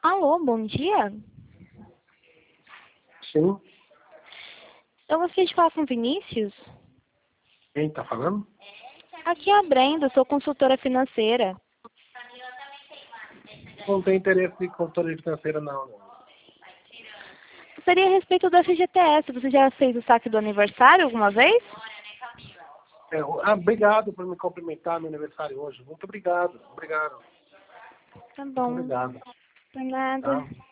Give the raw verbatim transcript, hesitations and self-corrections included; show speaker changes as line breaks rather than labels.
Alô, bom dia.
Sim.
Eu gostaria de falar com o Vinícius.
Quem tá falando?
Aqui é a Brenda, sou consultora financeira.
Não tem interesse de consultoria financeira, não. não.
Seria a respeito do F G T S. Você já fez o saque do aniversário alguma vez?
É, ah, obrigado por me cumprimentar no aniversário hoje. Muito obrigado. Obrigado.
Tá
Muito
bom.
obrigado.
Por nada.
Tá?